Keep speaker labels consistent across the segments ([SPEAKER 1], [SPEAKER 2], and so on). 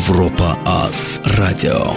[SPEAKER 1] Avropa Az Radio.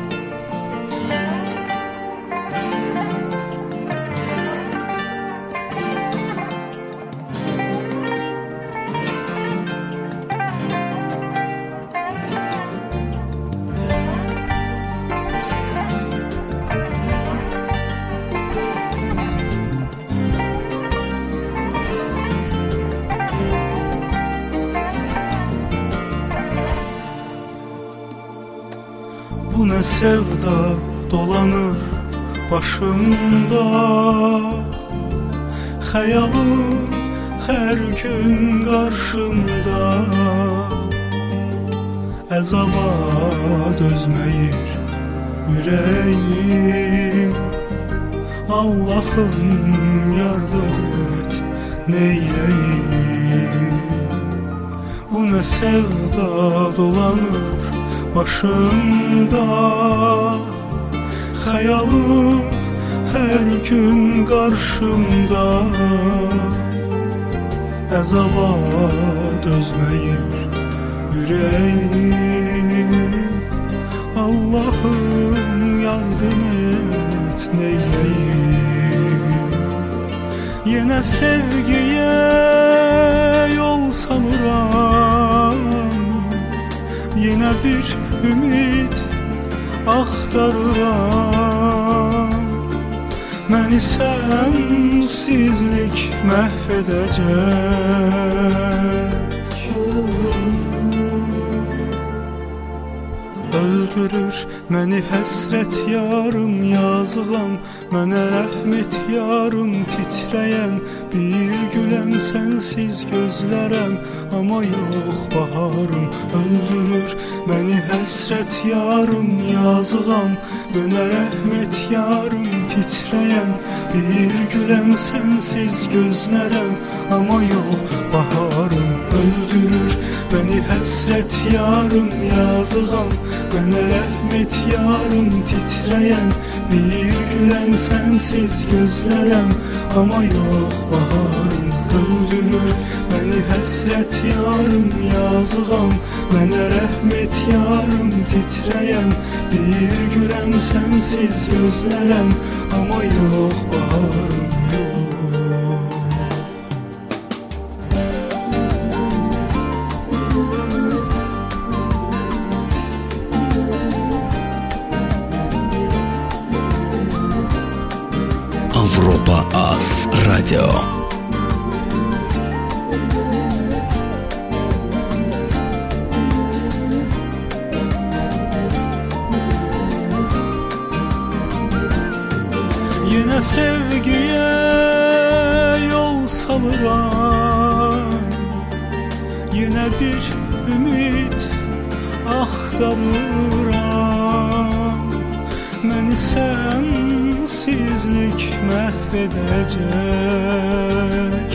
[SPEAKER 2] Bu ne sevda dolanır başımda, hayalım her gün karşımda. Əzaba dözməyir ürəyim, Allah'ım yardım et neyleyim. Bu ne sevda dolanır başımda, hayalım her gün karşımda. Əzaba dözməyir yüreğim, Allah'ım yardım et neyleyim. Yine sevgiye yol salıram, yine bir ümit axtarıram. Məni sensizlik məhv edəcək, öldürür məni həsrət yarım, yazığam mənə rəhmət yarım. Titrəyən bir güləm sənsiz gözlərəm, amma yox baharım. Öldürür məni həsrət yarım, yazığam mənə rəhmət yarım. Titrəyən bir güləm sənsiz gözlərəm, amma yox baharım. Öldürür beni həsrət yarım, yazığam mənə rəhmət yarım. Titrəyən bir güləm sənsiz gözlərəm, amma yox baharım. Öldürür beni həsrət yarım, yazığam mənə rəhmət yarım. Titrəyən bir güləm sənsiz gözlərəm, amma yox baharım.
[SPEAKER 1] Avropa Az Radio.
[SPEAKER 2] Yine sevgiye yol salıram, yine bir ümit axtarıram. Məni sensizlik məhv edəcək,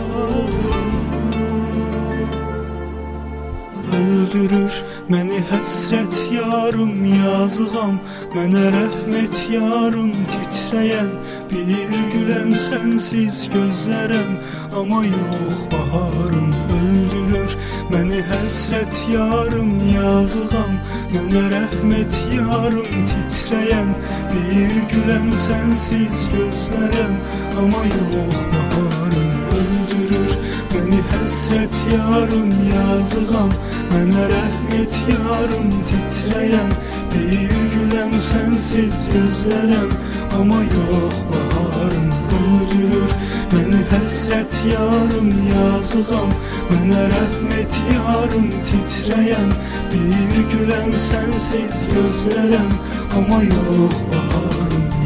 [SPEAKER 2] öldürür məni həsrət yarım, yazığam mənə rəhmət yarım. Titrəyən bir güləm sənsiz gözlərəm, amma yox baharım. Öldürür məni həsrət yarım, yazığam mənə rəhmət yarım. Titrəyən bir güləm sənsiz gözlərəm, amma yox baharım. Öldürür məni həsrət yarım, yazığam mənə rəhmət yarım. Titrəyən bir güləm sənsiz gözlərəm, amma yox baharım. Öldürür məni həsrət yarım, yazığam mənə rəhmət yarım. Titrəyən bir güləm sənsiz gözlərəm, amma yox baharım.